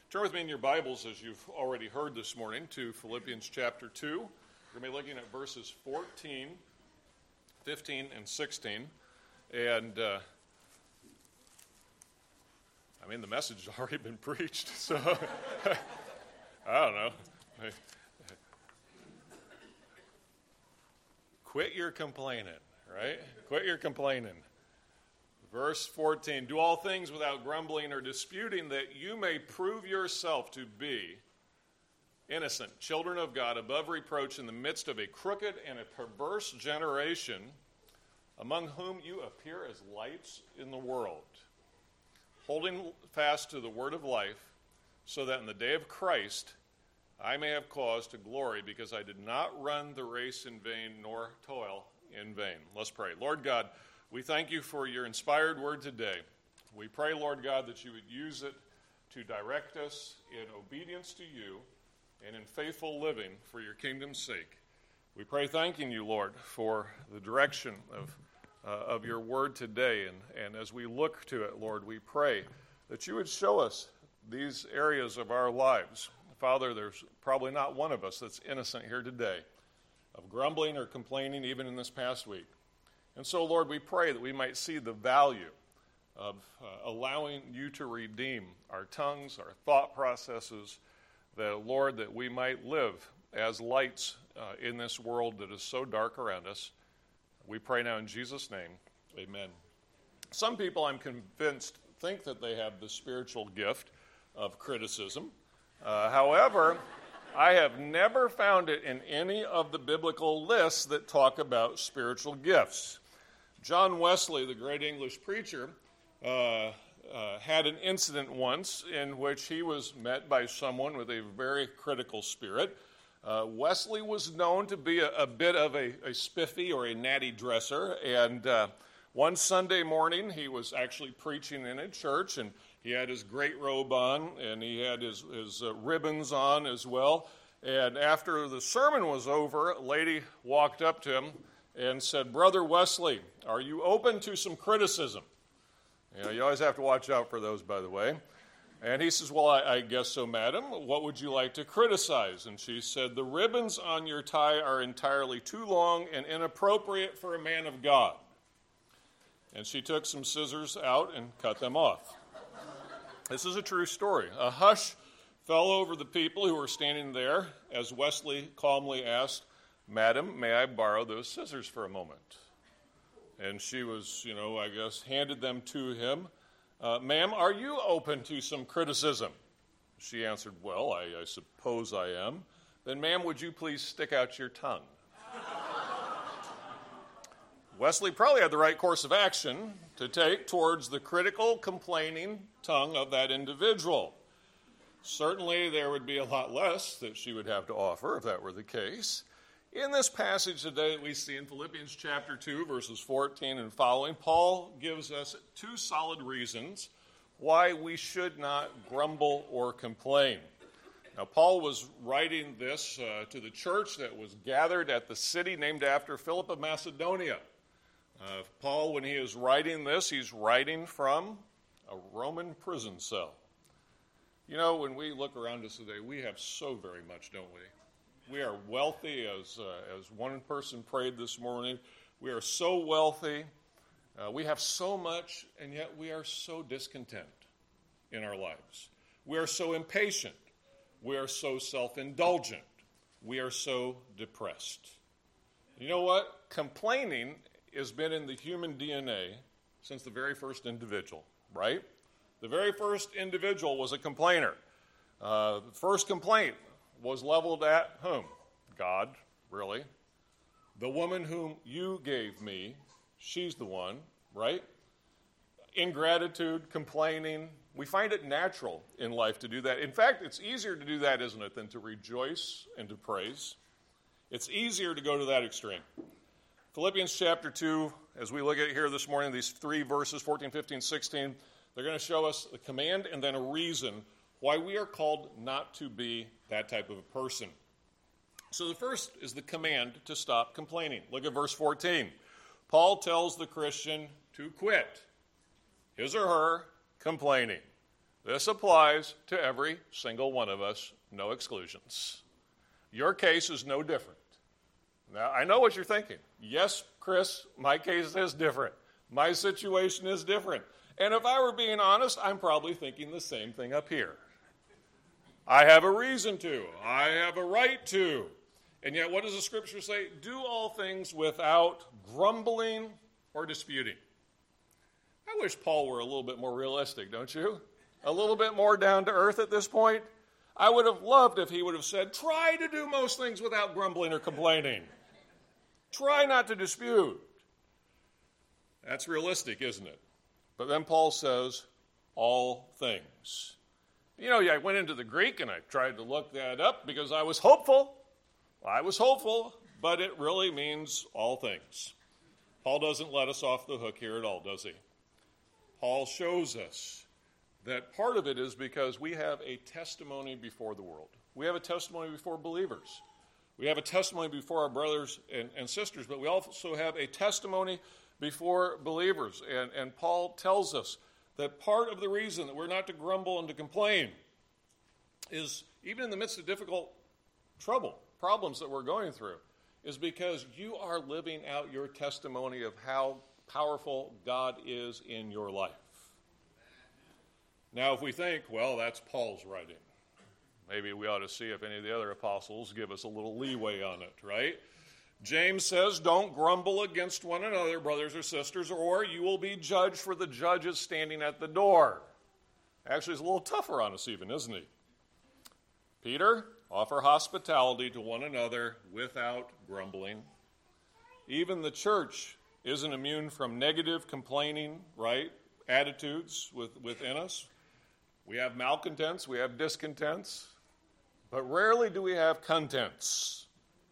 Turn with me in your Bibles, as you've already heard this morning, to Philippians chapter 2. We're going to be looking at verses 14, 15, and 16. And, the message has already been preached, so I don't know. Quit your complaining, right? Quit your complaining. Verse 14, do all things without grumbling or disputing, that you may prove yourself to be innocent, children of God, above reproach in the midst of a crooked and a perverse generation, among whom you appear as lights in the world, holding fast to the word of life, so that in the day of Christ I may have cause to glory, because I did not run the race in vain, nor toil in vain. Let's pray. Lord God, we thank you for your inspired word today. We pray, Lord God, that you would use it to direct us in obedience to you and in faithful living for your kingdom's sake. We pray thanking you, Lord, for the direction of your word today. And as we look to it, Lord, we pray that you would show us these areas of our lives. Father, there's probably not one of us that's innocent here today of grumbling or complaining even in this past week. And so, Lord, we pray that we might see the value of allowing you to redeem our tongues, our thought processes, that, Lord, that we might live as lights in this world that is so dark around us. We pray now in Jesus' name, amen. Some people, I'm convinced, think that they have the spiritual gift of criticism. However, I have never found it in any of the biblical lists that talk about spiritual gifts. John Wesley, the great English preacher, had an incident once in which he was met by someone with a very critical spirit. Wesley was known to be a bit of a spiffy or a natty dresser, and one Sunday morning he was actually preaching in a church, and he had his great robe on, and he had his ribbons on as well. And after the sermon was over, a lady walked up to him and said, "Brother Wesley, are you open to some criticism?" You always have to watch out for those, by the way. And he says, "Well, I guess so, madam. What would you like to criticize?" And she said, "The ribbons on your tie are entirely too long and inappropriate for a man of God." And she took some scissors out and cut them off. This is a true story. A hush fell over the people who were standing there as Wesley calmly asked, "Madam, may I borrow those scissors for a moment?" And she was, handed them to him. "Ma'am, are you open to some criticism?" She answered, "Well, I suppose I am." "Then, ma'am, would you please stick out your tongue?" Wesley probably had the right course of action to take towards the critical, complaining tongue of that individual. Certainly, there would be a lot less that she would have to offer if that were the case. In this passage today that we see in Philippians chapter 2, verses 14 and following, Paul gives us two solid reasons why we should not grumble or complain. Now, Paul was writing this to the church that was gathered at the city named after Philip of Macedonia. Paul, when he is writing this, he's writing from a Roman prison cell. When we look around us today, we have so very much, don't we? We are wealthy, as one person prayed this morning. We are so wealthy. We have so much, and yet we are so discontent in our lives. We are so impatient. We are so self-indulgent. We are so depressed. You know what? Complaining has been in the human DNA since the very first individual, right? The very first individual was a complainer. The first complaint was leveled at whom? God, really. The woman whom you gave me, she's the one, right? Ingratitude, complaining. We find it natural in life to do that. In fact, it's easier to do that, isn't it, than to rejoice and to praise? It's easier to go to that extreme. Philippians chapter 2, as we look at it here this morning, these three verses, 14, 15, 16, they're going to show us a command and then a reason why we are called not to be that type of a person. So the first is the command to stop complaining. Look at verse 14. Paul tells the Christian to quit his or her complaining. This applies to every single one of us, no exclusions. Your case is no different. Now, I know what you're thinking. Yes, Chris, my case is different. My situation is different. And if I were being honest, I'm probably thinking the same thing up here. I have a reason to. I have a right to. And yet, what does the Scripture say? Do all things without grumbling or disputing. I wish Paul were a little bit more realistic, don't you? A little bit more down to earth at this point. I would have loved if he would have said, try to do most things without grumbling or complaining. Try not to dispute. That's realistic, isn't it? But then Paul says, all things. You know, I went into the Greek and I tried to look that up because I was hopeful. But it really means all things. Paul doesn't let us off the hook here at all, does he? Paul shows us that part of it is because we have a testimony before the world. We have a testimony before believers. We have a testimony before our brothers and sisters, but we also have a testimony before believers. And Paul tells us that part of the reason that we're not to grumble and to complain is, even in the midst of difficult problems that we're going through, is because you are living out your testimony of how powerful God is in your life. Now, if we think, well, that's Paul's writing, maybe we ought to see if any of the other apostles give us a little leeway on it, right? James says, don't grumble against one another, brothers or sisters, or you will be judged, for the judge is standing at the door. Actually, it's a little tougher on us even, isn't he? Peter, offer hospitality to one another without grumbling. Even the church isn't immune from negative, complaining, right, attitudes within us. We have malcontents, we have discontents, but rarely do we have contents.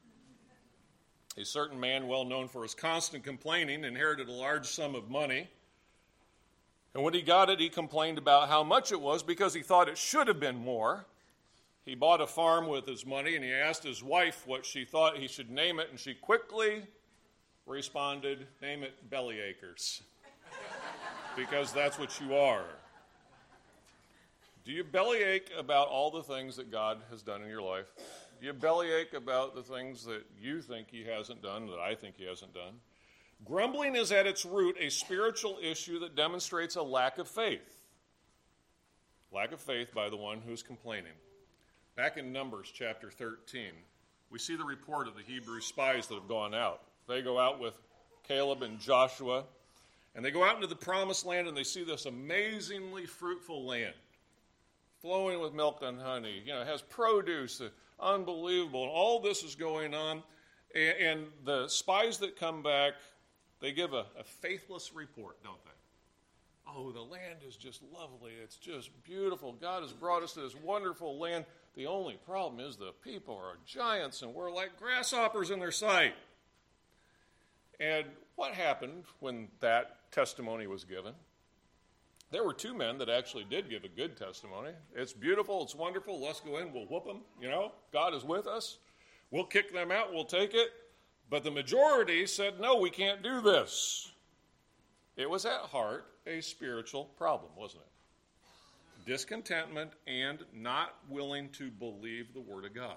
A certain man, well known for his constant complaining, inherited a large sum of money. And when he got it, he complained about how much it was because he thought it should have been more. He bought a farm with his money, and he asked his wife what she thought he should name it, and she quickly responded, name it Bellyacres, because that's what you are. Do you bellyache about all the things that God has done in your life? Do you bellyache about the things that you think he hasn't done, that I think he hasn't done? Grumbling is at its root a spiritual issue that demonstrates a lack of faith. Lack of faith by the one who's complaining. Back in Numbers chapter 13, we see the report of the Hebrew spies that have gone out. They go out with Caleb and Joshua, and they go out into the promised land, and they see this amazingly fruitful land, flowing with milk and honey. You know, it has produce, unbelievable, and all this is going on. And the spies that come back, they give a faithless report, don't they? Oh, the land is just lovely. It's just beautiful. God has brought us to this wonderful land. The only problem is the people are giants, and we're like grasshoppers in their sight. And what happened when that testimony was given? There were two men that actually did give a good testimony. It's beautiful, it's wonderful, let's go in, we'll whoop them, God is with us. We'll kick them out, we'll take it. But the majority said, no, we can't do this. It was at heart a spiritual problem, wasn't it? Discontentment and not willing to believe the Word of God.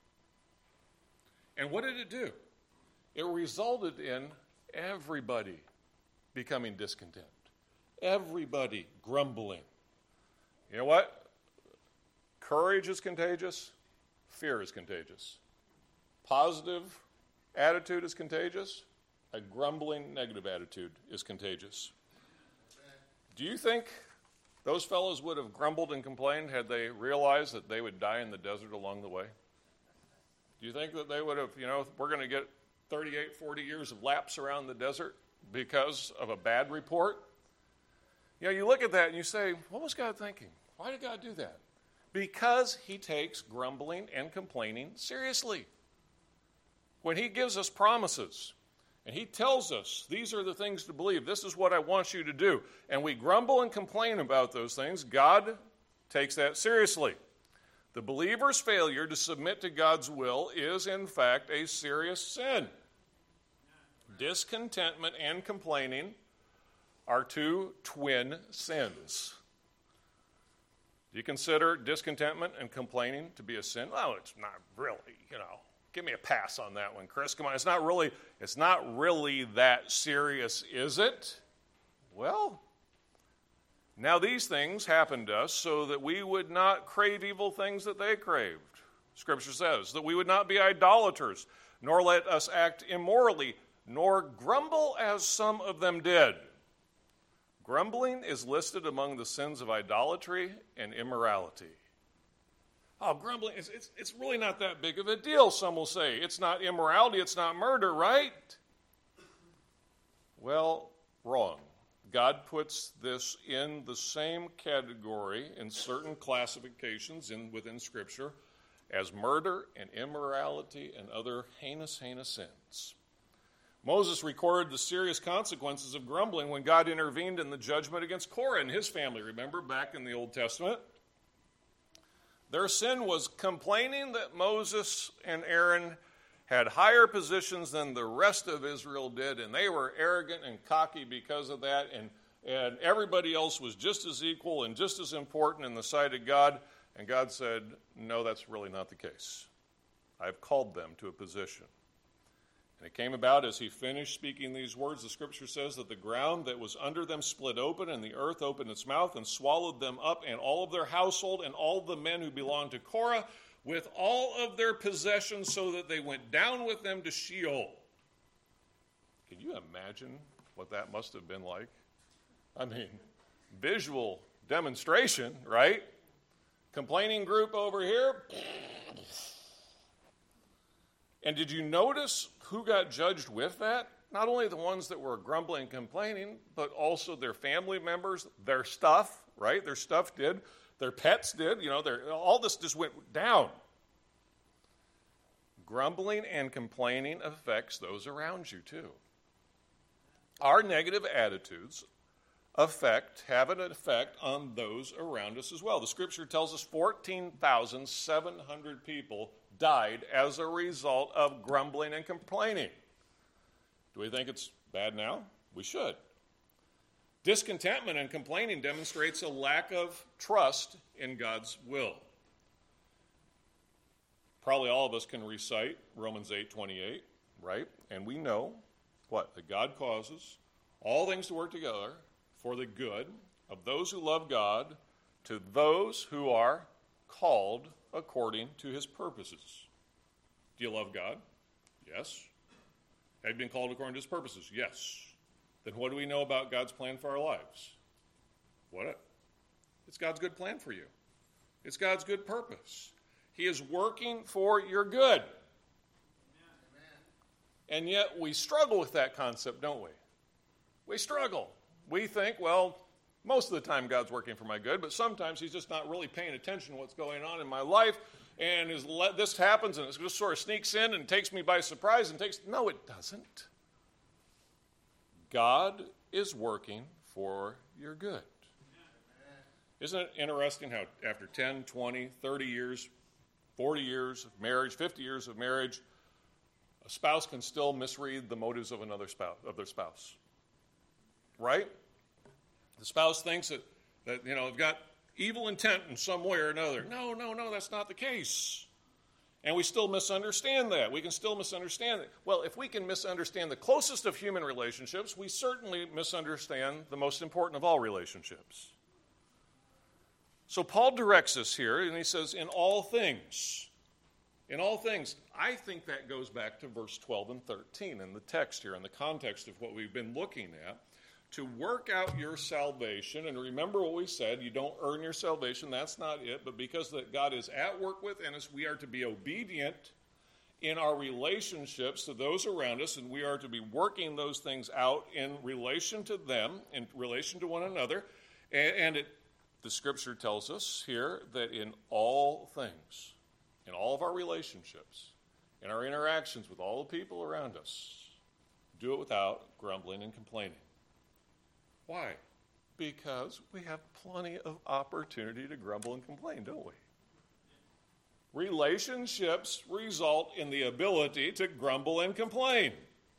And what did it do? It resulted in everybody becoming discontent. Everybody grumbling. You know what? Courage is contagious. Fear is contagious. Positive attitude is contagious. A grumbling, negative attitude is contagious. Do you think those fellows would have grumbled and complained had they realized that they would die in the desert along the way? Do you think that they would have, we're going to get 38, 40 years of laps around the desert because of a bad report? You look at that and you say, what was God thinking? Why did God do that? Because he takes grumbling and complaining seriously. When he gives us promises and he tells us, these are the things to believe, this is what I want you to do, and we grumble and complain about those things, God takes that seriously. The believer's failure to submit to God's will is, in fact, a serious sin. Discontentment and complaining are two twin sins. Do you consider discontentment and complaining to be a sin? Well, it's not really, Give me a pass on that one, Chris. Come on, it's not really that serious, is it? Well, now these things happened to us so that we would not crave evil things that they craved. Scripture says that we would not be idolaters, nor let us act immorally, nor grumble as some of them did. Grumbling is listed among the sins of idolatry and immorality. Oh, grumbling, it's really not that big of a deal, some will say. It's not immorality, it's not murder, right? Well, wrong. God puts this in the same category in certain classifications within Scripture as murder and immorality and other heinous sins. Moses recorded the serious consequences of grumbling when God intervened in the judgment against Korah and his family. Remember back in the Old Testament? Their sin was complaining that Moses and Aaron had higher positions than the rest of Israel did, and they were arrogant and cocky because of that, and everybody else was just as equal and just as important in the sight of God. And God said, no, that's really not the case. I've called them to a position. And it came about as he finished speaking these words, the Scripture says that the ground that was under them split open, and the earth opened its mouth and swallowed them up, and all of their household and all the men who belonged to Korah, with all of their possessions, so that they went down with them to Sheol. Can you imagine what that must have been like? I mean, visual demonstration, right? Complaining group over here. And did you notice who got judged with that? Not only the ones that were grumbling and complaining, but also their family members, their stuff, right? Their stuff did. Their pets did. All this just went down. Grumbling and complaining affects those around you too. Our negative attitudes have an effect on those around us as well. The Scripture tells us 14,700 people died as a result of grumbling and complaining. Do we think it's bad now? We should. Discontentment and complaining demonstrates a lack of trust in God's will. Probably all of us can recite Romans 8:28, right? And we know what? That God causes all things to work together for the good of those who love God, to those who are called according to his purposes. Do you love God? Yes. Have you been called according to his purposes? Yes. Then what do we know about God's plan for our lives? What? It's God's good plan for you. It's God's good purpose. He is working for your good. Amen. And yet we struggle with that concept, don't we? We struggle. We think, well, most of the time God's working for my good, but sometimes he's just not really paying attention to what's going on in my life, and this happens, and it just sort of sneaks in and takes me by surprise No, it doesn't. God is working for your good. Isn't it interesting how after 10, 20, 30 years, 40 years of marriage, 50 years of marriage, a spouse can still misread the motives of their spouse. Right? The spouse thinks that they've got evil intent in some way or another. No, that's not the case. And we still misunderstand that. We can still misunderstand it. Well, if we can misunderstand the closest of human relationships, we certainly misunderstand the most important of all relationships. So Paul directs us here, and he says, in all things. In all things. I think that goes back to verse 12 and 13 in the text here, in the context of what we've been looking at. To work out your salvation, and remember what we said, you don't earn your salvation, that's not it, but because that God is at work within us, we are to be obedient in our relationships to those around us, and we are to be working those things out in relation to them, in relation to one another, the Scripture tells us here that in all things, in all of our relationships, in our interactions with all the people around us, do it without grumbling and complaining. Why? Because we have plenty of opportunity to grumble and complain, don't we? Relationships result in the ability to grumble and complain.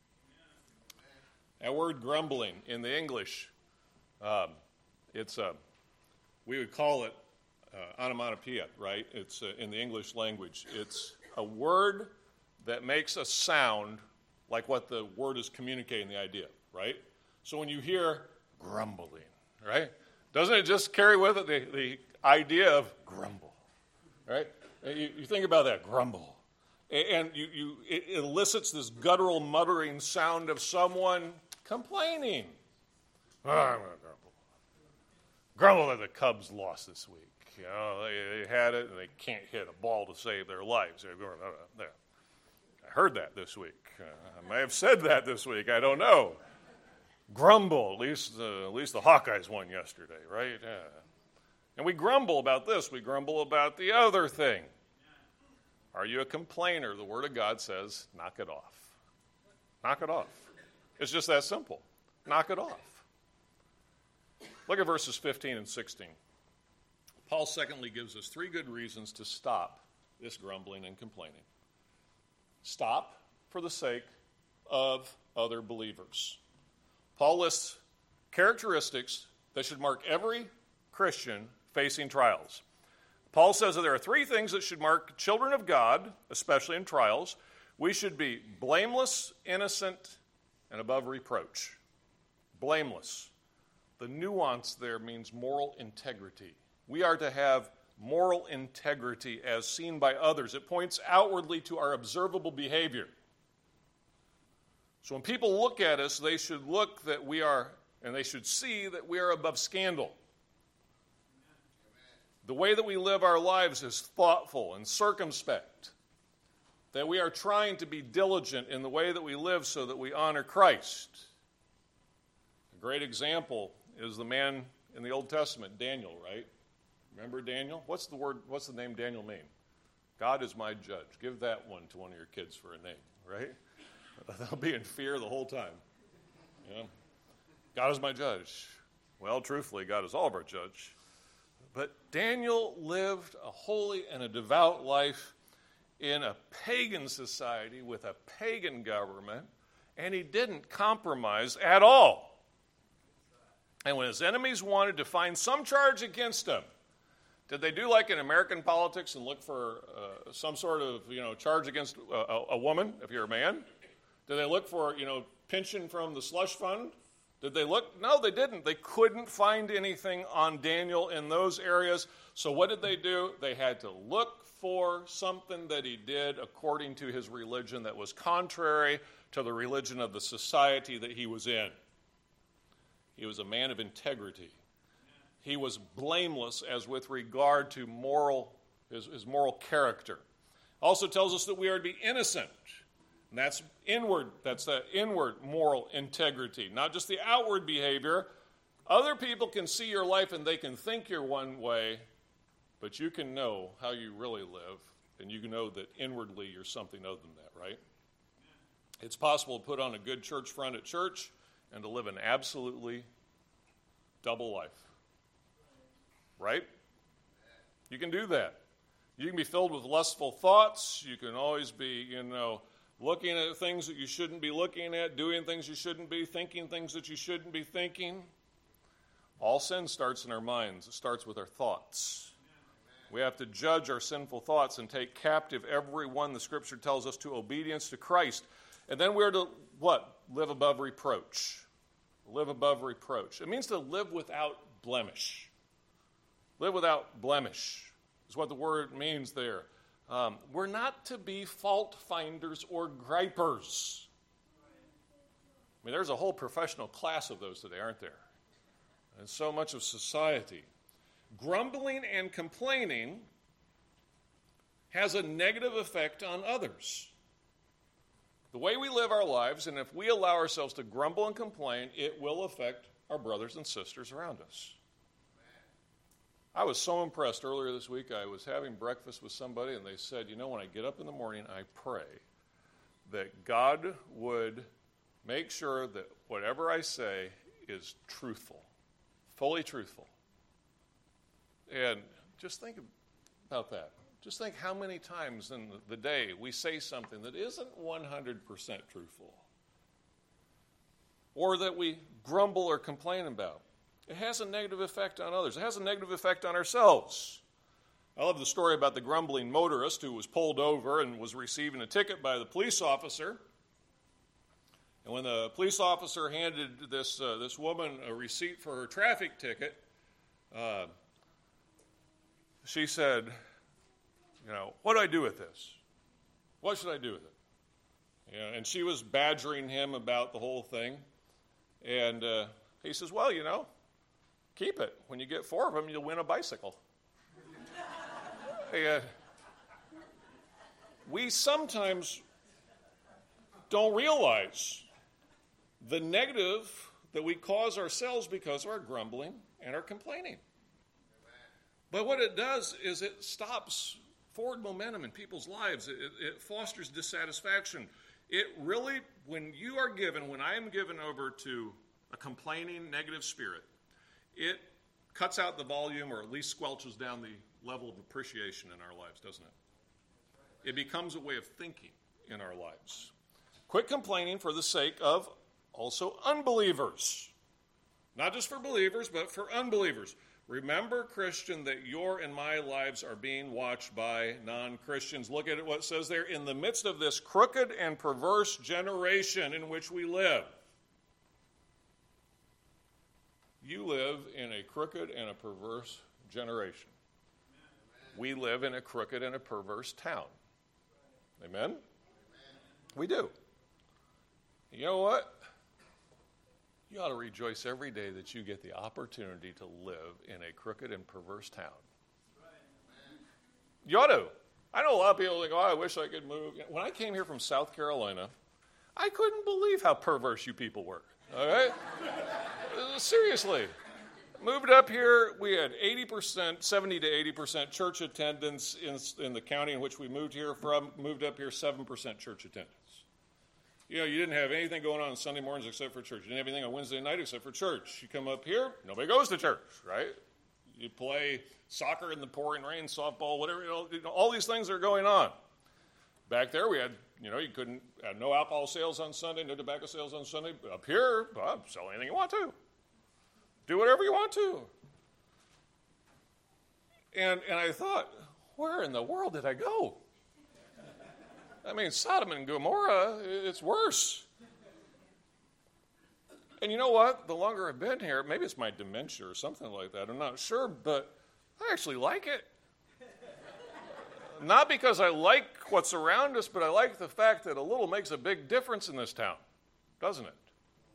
That word grumbling in the English, we would call it onomatopoeia, right? It's in the English language. It's a word that makes a sound like what the word is communicating the idea, right? So when you hear grumbling, right? Doesn't it just carry with it the idea of grumble, right? You think about that, grumble. And it elicits this guttural muttering sound of someone complaining. Oh, I'm going to grumble. Grumble that the Cubs lost this week. You know, they had it and they can't hit a ball to save their lives. I heard that this week. I may have said that this week. I don't know. Grumble. At least the Hawkeyes won yesterday, right? Yeah. And we grumble about this. We grumble about the other thing. Are you a complainer? The Word of God says, knock it off. Knock it off. It's just that simple. Knock it off. Look at verses 15 and 16. Paul secondly gives us 3 good reasons to stop this grumbling and complaining. Stop for the sake of other believers. Paul lists characteristics that should mark every Christian facing trials. Paul says that there are 3 things that should mark children of God, especially in trials. We should be blameless, innocent, and above reproach. Blameless. The nuance there means moral integrity. We are to have moral integrity as seen by others. It points outwardly to our observable behavior. So when people look at us, they should look that we are, and they should see that we are above scandal. The way that we live our lives is thoughtful and circumspect. That we are trying to be diligent in the way that we live so that we honor Christ. A great example is the man in the Old Testament, Daniel, right? Remember Daniel? What's the name Daniel mean? God is my judge. Give that one to one of your kids for a name, right? They'll be in fear the whole time. You know? God is my judge. Well, truthfully, God is all of our judge. But Daniel lived a holy and a devout life in a pagan society with a pagan government, and he didn't compromise at all. And when his enemies wanted to find some charge against him, did they do like in American politics and look for some sort of, charge against a woman, if you're a man? Did they look for, pension from the slush fund? Did they look? No, they didn't. They couldn't find anything on Daniel in those areas. So what did they do? They had to look for something that he did according to his religion that was contrary to the religion of the society that he was in. He was a man of integrity. He was blameless as with regard to his moral character. Also tells us that we are to be innocent. And that's inward. That's the inward moral integrity, not just the outward behavior. Other people can see your life and they can think you're one way, but you can know how you really live, and you can know that inwardly you're something other than that, right? It's possible to put on a good church front at church and to live an absolutely double life. Right? You can do that. You can be filled with lustful thoughts. You can always be, looking at things that you shouldn't be looking at, doing things you shouldn't be, thinking things that you shouldn't be thinking. All sin starts in our minds. It starts with our thoughts. We have to judge our sinful thoughts and take captive every one, the Scripture tells us, to obedience to Christ. And then we're to, what? Live above reproach. Live above reproach. It means to live without blemish. Live without blemish is what the word means there. We're not to be fault finders or gripers. I mean, there's a whole professional class of those today, aren't there? And so much of society. Grumbling and complaining has a negative effect on others. The way we live our lives, and if we allow ourselves to grumble and complain, it will affect our brothers and sisters around us. I was so impressed earlier this week. I was having breakfast with somebody, and they said, when I get up in the morning, I pray that God would make sure that whatever I say is truthful, fully truthful. And just think about that. Just think how many times in the day we say something that isn't 100% truthful, or that we grumble or complain about. It has a negative effect on others. It has a negative effect on ourselves. I love the story about the grumbling motorist who was pulled over and was receiving a ticket by the police officer. And when the police officer handed this woman a receipt for her traffic ticket, she said, what do I do with this? What should I do with it? And she was badgering him about the whole thing. And he says, well, keep it. When you get 4 of them, you'll win a bicycle. We sometimes don't realize the negative that we cause ourselves because of our grumbling and our complaining. But what it does is it stops forward momentum in people's lives. It fosters dissatisfaction. It really, when I am given over to a complaining, negative spirit, it cuts out the volume or at least squelches down the level of appreciation in our lives, doesn't it? It becomes a way of thinking in our lives. Quit complaining for the sake of also unbelievers. Not just for believers, but for unbelievers. Remember, Christian, that your and my lives are being watched by non-Christians. Look at what it says there. In the midst of this crooked and perverse generation in which we live. You live in a crooked and a perverse generation. We live in a crooked and a perverse town. Amen? We do. You know what? You ought to rejoice every day that you get the opportunity to live in a crooked and perverse town. You ought to. I know a lot of people think, I wish I could move. When I came here from South Carolina, I couldn't believe how perverse you people were. All right? Seriously. Moved up here, we had 80%, 70 to 80% church attendance in the county in which we moved here from. Moved up here, 7% church attendance. You didn't have anything going on Sunday mornings except for church. You didn't have anything on Wednesday night except for church. You come up here, nobody goes to church, right? You play soccer in the pouring rain, softball, whatever, all these things are going on. Back there, we had, you had no alcohol sales on Sunday, no tobacco sales on Sunday. Up here, sell anything you want to. Do whatever you want to. And I thought, where in the world did I go? I mean, Sodom and Gomorrah, it's worse. And you know what? The longer I've been here, maybe it's my dementia or something like that, I'm not sure, but I actually like it. Not because I like what's around us, but I like the fact that a little makes a big difference in this town, doesn't it?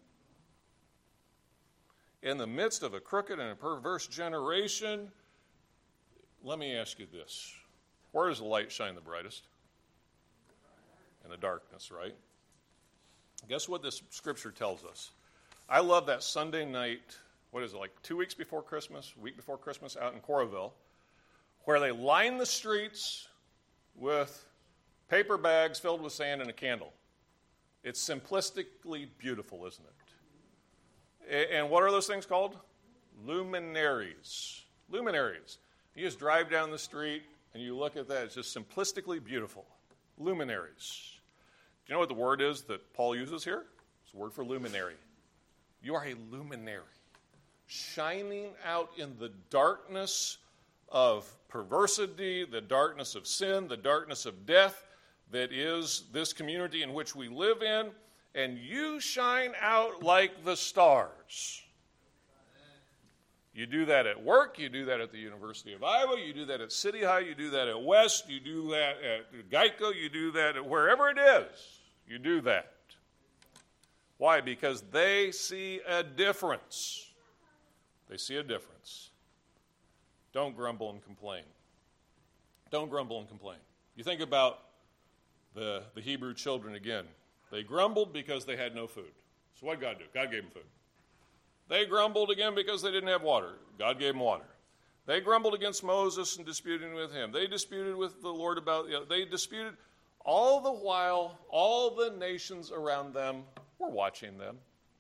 In the midst of a crooked and a perverse generation, let me ask you this. Where does the light shine the brightest? In the darkness, right? Guess what this scripture tells us? I love that Sunday night, 2 weeks before Christmas, a week before Christmas out in Coralville, where they line the streets with paper bags filled with sand and a candle. It's simplistically beautiful, isn't it? And what are those things called? Luminaries. Luminaries. You just drive down the street and you look at that. It's just simplistically beautiful. Luminaries. Do you know what the word is that Paul uses here? It's the word for luminary. You are a luminary, shining out in the darkness of perversity, the darkness of sin, the darkness of death that is this community in which we live in. And you shine out like the stars. You do that at work, you do that at the University of Iowa, you do that at City High, you do that at West, you do that at Geico, you do that at wherever it is. You do that. Why? Because they see a difference. They see a difference. Don't grumble and complain. Don't grumble and complain. You think about the Hebrew children again. They grumbled because they had no food. So what did God do? God gave them food. They grumbled again because they didn't have water. God gave them water. They grumbled against Moses and disputing with him. They disputed with the Lord they disputed. All the while, all the nations around them were watching them.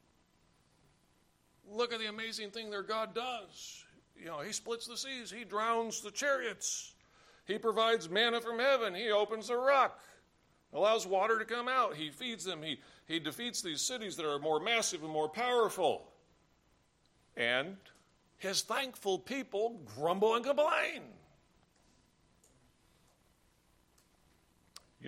Look at the amazing thing their God does. He splits the seas. He drowns the chariots. He provides manna from heaven. He opens the rock. Allows water to come out. He feeds them. He defeats these cities that are more massive and more powerful. And his thankful people grumble and complain.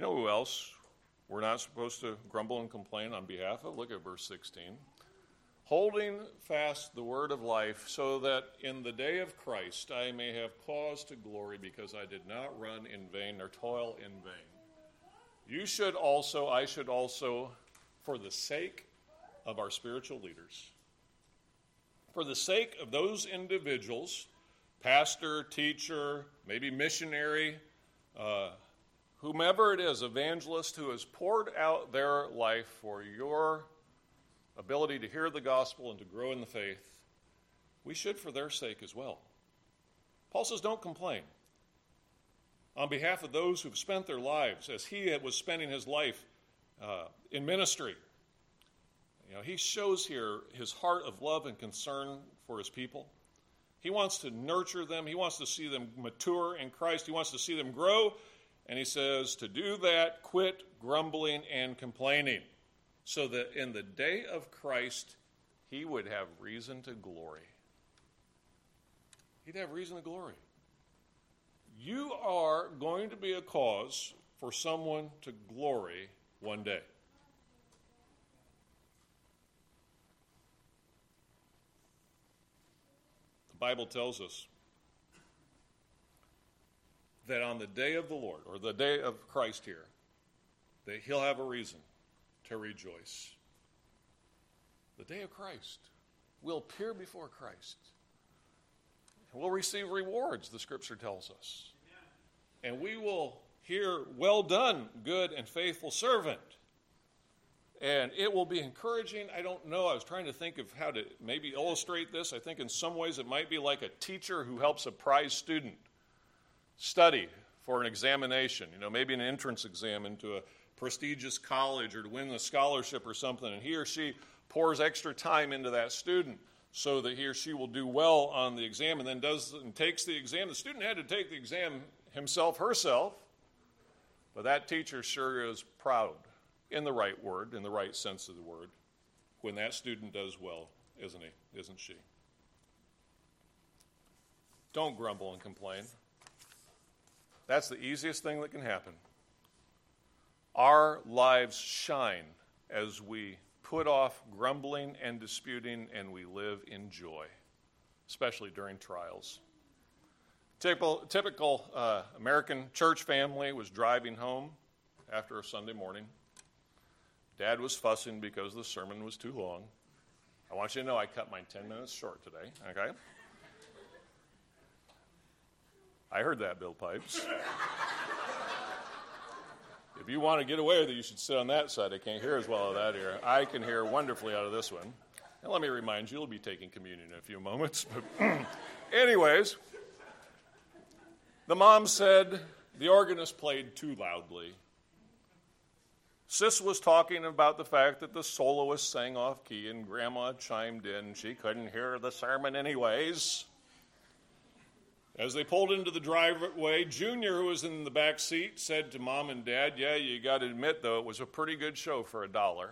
You know who else we're not supposed to grumble and complain on behalf of? Look at verse 16. Holding fast the word of life, so that in the day of Christ I may have cause to glory, because I did not run in vain or toil in vain. I should also, for the sake of our spiritual leaders, for the sake of those individuals, pastor, teacher, maybe missionary, whomever it is, evangelist, who has poured out their life for your ability to hear the gospel and to grow in the faith, we should for their sake as well. Paul says, don't complain. On behalf of those who've spent their lives, as he was spending his life in ministry, he shows here his heart of love and concern for his people. He wants to nurture them. He wants to see them mature in Christ. He wants to see them grow. And he says, to do that, quit grumbling and complaining, so that in the day of Christ, he would have reason to glory. He'd have reason to glory. You are going to be a cause for someone to glory one day. The Bible tells us that on the day of the Lord, or the day of Christ here, that he'll have a reason to rejoice. The day of Christ. We'll appear before Christ. We'll receive rewards, the Scripture tells us. And we will hear, well done, good and faithful servant. And it will be encouraging. I don't know. I was trying to think of how to maybe illustrate this. I think in some ways it might be like a teacher who helps a prize student study for an examination, maybe an entrance exam into a prestigious college or to win a scholarship or something, and he or she pours extra time into that student so that he or she will do well on the exam, and then takes the exam. The student had to take the exam himself, herself, but that teacher sure is proud, in the right word, in the right sense of the word, when that student does well, isn't he? Isn't she? Don't grumble and complain. That's the easiest thing that can happen. Our lives shine as we put off grumbling and disputing, and we live in joy, especially during trials. Typical American church family was driving home after a Sunday morning. Dad was fussing because the sermon was too long. I want you to know I cut mine 10 minutes short today, okay? I heard that, Bill Pipes. If you want to get away with it, you should sit on that side. I can't hear as well out of that ear. I can hear wonderfully out of this one. And let me remind you, you'll be taking communion in a few moments. But anyways, the mom said the organist played too loudly. Sis was talking about the fact that the soloist sang off key, and Grandma chimed in. She couldn't hear the sermon anyways. As they pulled into the driveway, Junior, who was in the back seat, said to Mom and Dad, "Yeah, you got to admit, though, it was a pretty good show for $1."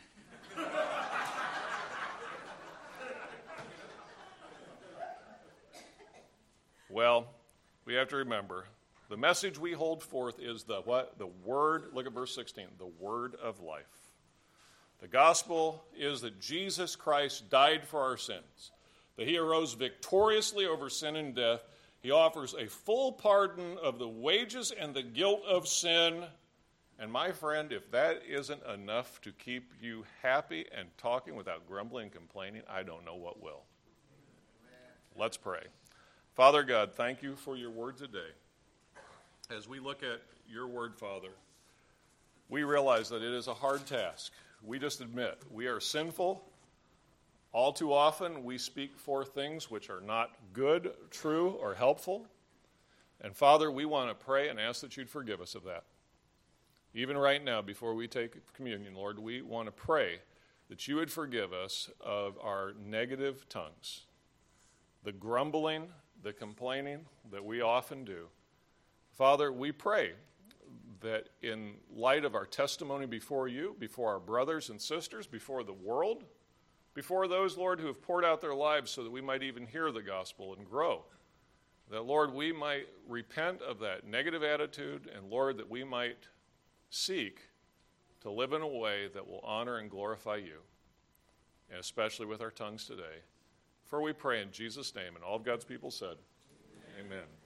Well, we have to remember, the message we hold forth is the what? The word, look at verse 16, the word of life. The gospel is that Jesus Christ died for our sins, that he arose victoriously over sin and death. He offers a full pardon of the wages and the guilt of sin. And my friend, if that isn't enough to keep you happy and talking without grumbling and complaining, I don't know what will. Let's pray. Father God, thank you for your word today. As we look at your word, Father, we realize that it is a hard task. We just admit we are sinful. All too often, we speak forth things which are not good, true, or helpful. And Father, we want to pray and ask that you'd forgive us of that. Even right now, before we take communion, Lord, we want to pray that you would forgive us of our negative tongues, the grumbling, the complaining that we often do. Father, we pray that in light of our testimony before you, before our brothers and sisters, before the world, before those, Lord, who have poured out their lives so that we might even hear the gospel and grow, that, Lord, we might repent of that negative attitude, and, Lord, that we might seek to live in a way that will honor and glorify you, and especially with our tongues today. For we pray in Jesus' name, and all of God's people said, Amen.